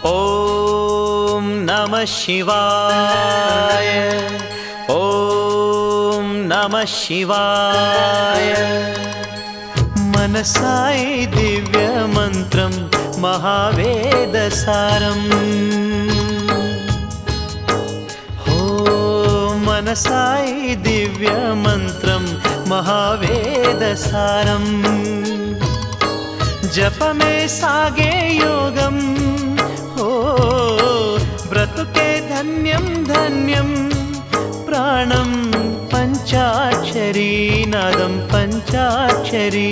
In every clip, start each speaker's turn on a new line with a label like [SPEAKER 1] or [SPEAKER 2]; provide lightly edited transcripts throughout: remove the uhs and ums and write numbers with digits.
[SPEAKER 1] ఓం నమః శివాయ. ఓం నమః శివాయ. మనసాయి దివ్య మంత్రం మహావేదసారం. మనసాయి దివ్య మంత్రం మహావేదసారం. జపమే సాగే యోగం, బ్రతుకే ధన్యం ధన్యం. ప్రాణం పంచాక్షరీ, నాదం పంచాక్షరీ.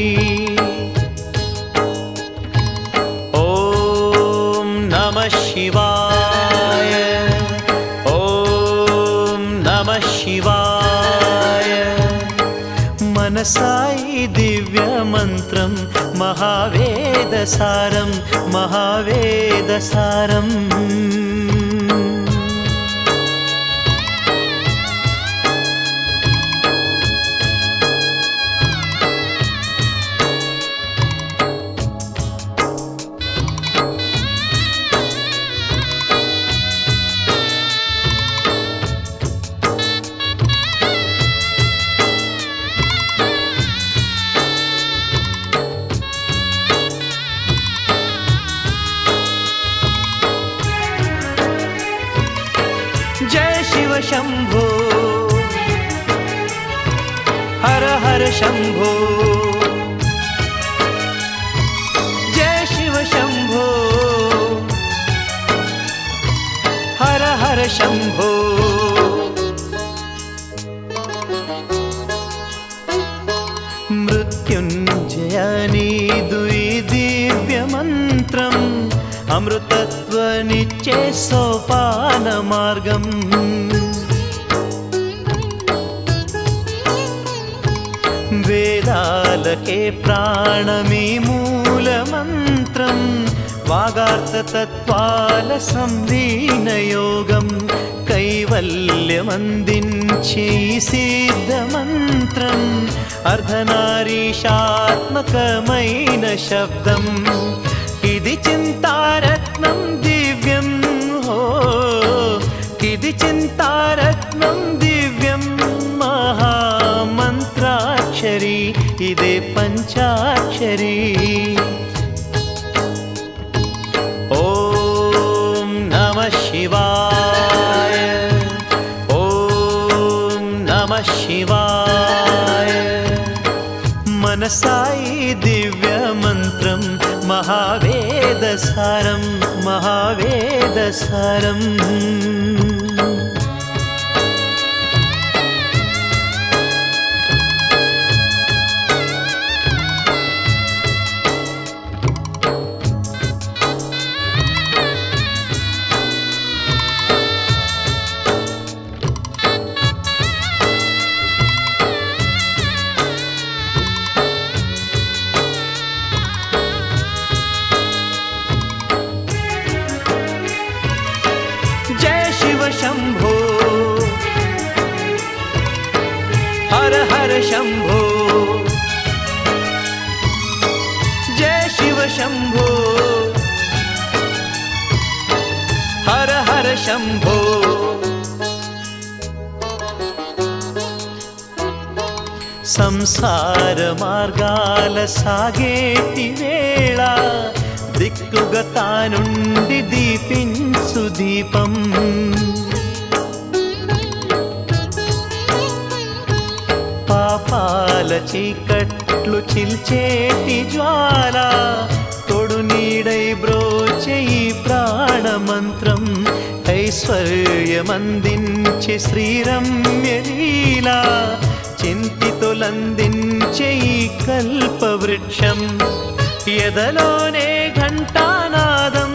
[SPEAKER 1] ఓం నమః శివాయ. ఓం నమః శివాయ. మనసాయి దివ్య మంత్రం మహావేదసారం, మహావేదసారం. जय शिव शंभो, हर हर शंभो. जय शिव शंभो, हर हर शंभो. मृत्युंजयनी दुई दिव्य मंत्रम, అమృతత్వనిచ్చే సోపాన మార్గం. వేదాలకే ప్రాణమీ మూల మంత్రం, వాగార్థతత్వాల సంలీన యోగం. కైవల్యమందించే సిద్ధ మంత్రం, అర్ధనారీషాత్మకమైన శబ్దం. ఇది చింతారత్నం దివ్యం, ఇది చింతారత్నం దివ్యం. మహామంత్రాక్షరీ, ఇదే పంచాక్షరీ. ఓం నమః శివాయ. ఓం నమః శివాయ. మనసాయి దివ్య మంత్రం మహావేదసారం, మహావేదసారం. शंभो, हर हर शंभो. जय शिव शंभो, हर हर शंभो. సంసార మార్గాల సాగేటి వేళ, దిక్కుగా తానుండి దీపించు దీపం. పాపాల చీకట్లు చిల్చేటి జ్వాల, తోడు నీడై బ్రోచే ఈ ప్రాణమంత్రం. ఐశ్వర్యమందించే శ్రీరమ్య లీలా, చింతితులందించే ఈ కల్పవృక్షం. ఎదలోనే ఘంటానాదం,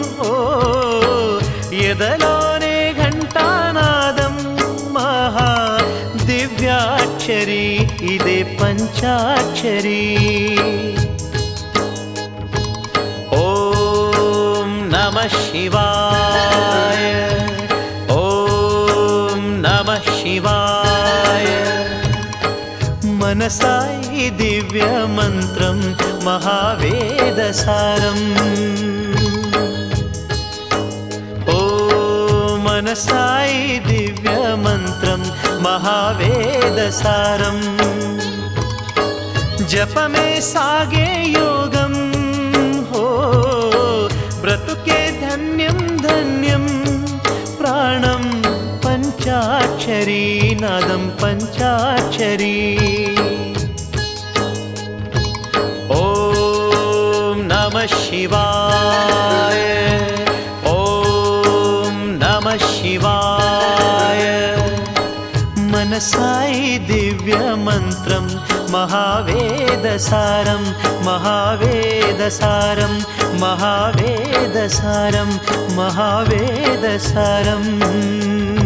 [SPEAKER 1] ఎదలోనే ఘంటానాదం. మహా దివ్యాక్షరీ, ఇదే పంచాక్షరీ. ఓం నమః శివాయ. ఓం నమః శివాయ. మనసాయి దివ్య మంత్రం మహావేదసారం. మనసాయి దివ్యమంత్రం మహావేదసారం జపమే సాగే యోగం హో బ్రతుకే ధన్యం ధన్యం ప్రాణం పంచాక్షరీ నాదం పంచాక్షరీ ఓం నమః శివాయ ఓం నమః శివాయ మనసాయి దివ్యమంత్రం మహావేదసారం మహావేదసారం మహావేదసారం మహావేదసారం